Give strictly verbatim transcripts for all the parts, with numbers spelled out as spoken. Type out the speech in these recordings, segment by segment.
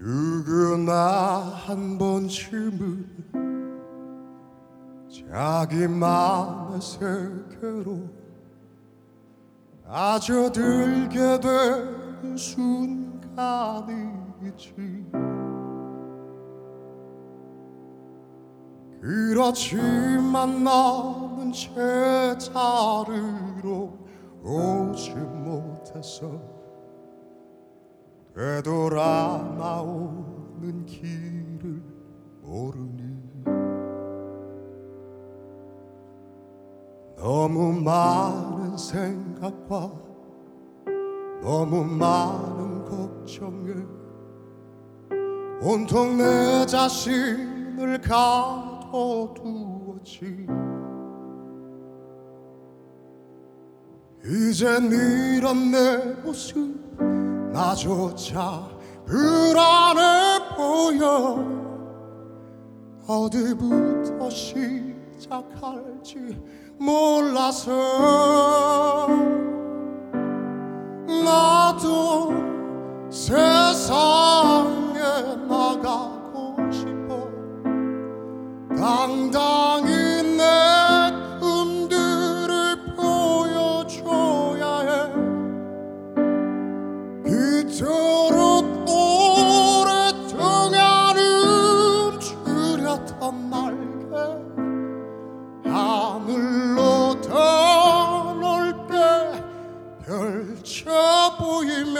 누구나 한 번쯤은 자기 마음의 세계로 빠져들게 되는 순간이 있지. 그렇지만 나는 제자리로 오지 못해서 되돌아 나오는 길을 모르니 너무 많은 생각과 너무 많은 걱정에 온통 내 자신을 가둬두었지. 이젠 이런 내 모습 나조차 불안해 보여. 어디부터 시작할지 몰라서 나도 세상에 나가고 싶어. 당당히 내 꿈들을 보여줘야 해. 그토록 오랫동안 움츠렸던 날개 하늘로 더 넓게 펼쳐 보이면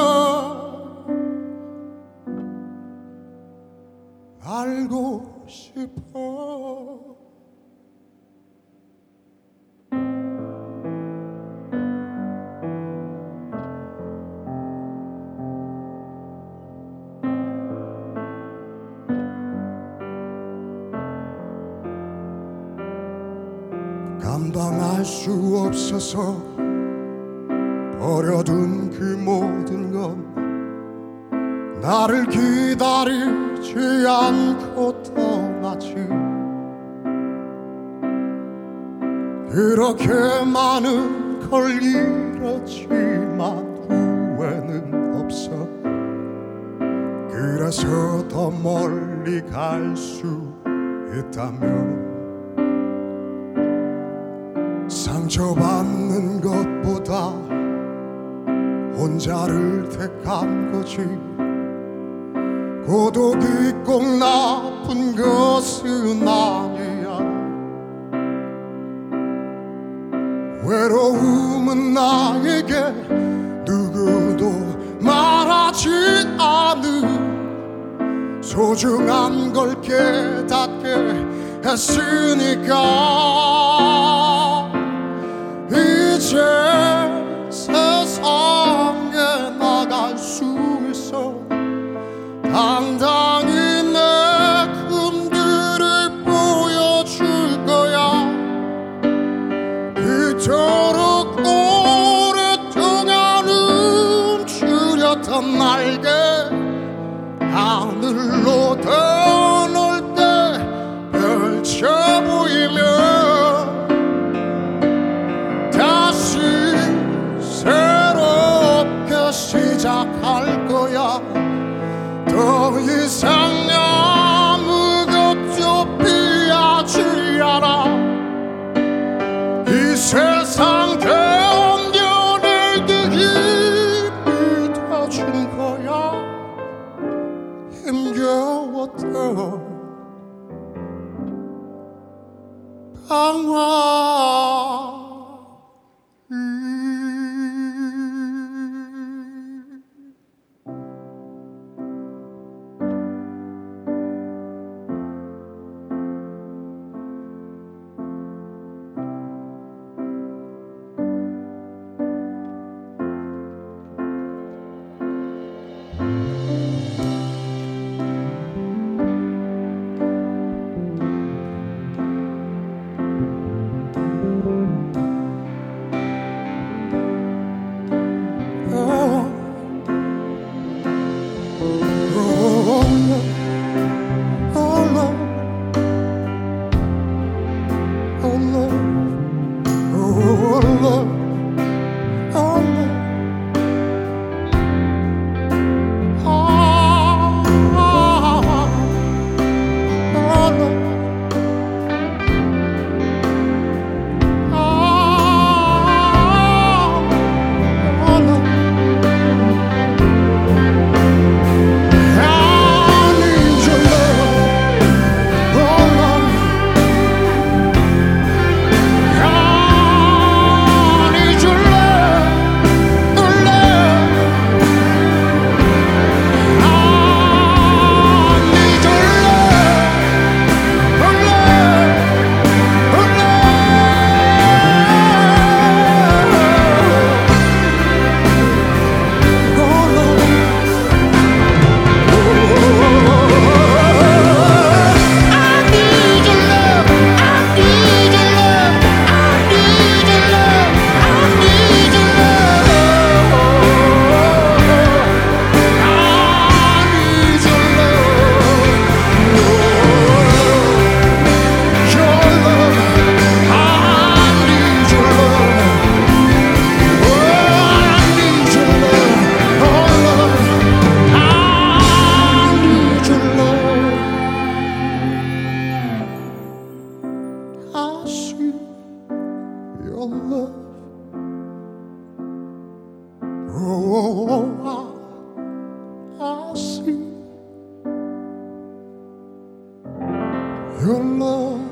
알고 싶어. 감당할 수 없어서 버려둔 그 모든 건 나를 기다리지 않고 떠나지. 그렇게 많은 걸 잃었지만 후회는 없어. 그래서 더 멀리 갈 수 있다면 상처받는 것보다 혼자를 택한 거지. 고독이 꼭 나쁜 것은 아니야. 외로움은 나에게 누구도 말하지 않은 소중한 걸 깨닫게 했으니까 이제 세상에 나갈 수 있어. 당당히 내 꿈들을 보여줄 거야. 그토록 오랫동안 움츠렸던 날개 하늘로 더 넓게 펼쳐 보이면 다시 새롭게 시작할 거야. 더 이상 아무것도 피하지 않아. 이 세상 견뎌낼 그 힘이 돼준 거야. 힘겨웠던 방황 Your love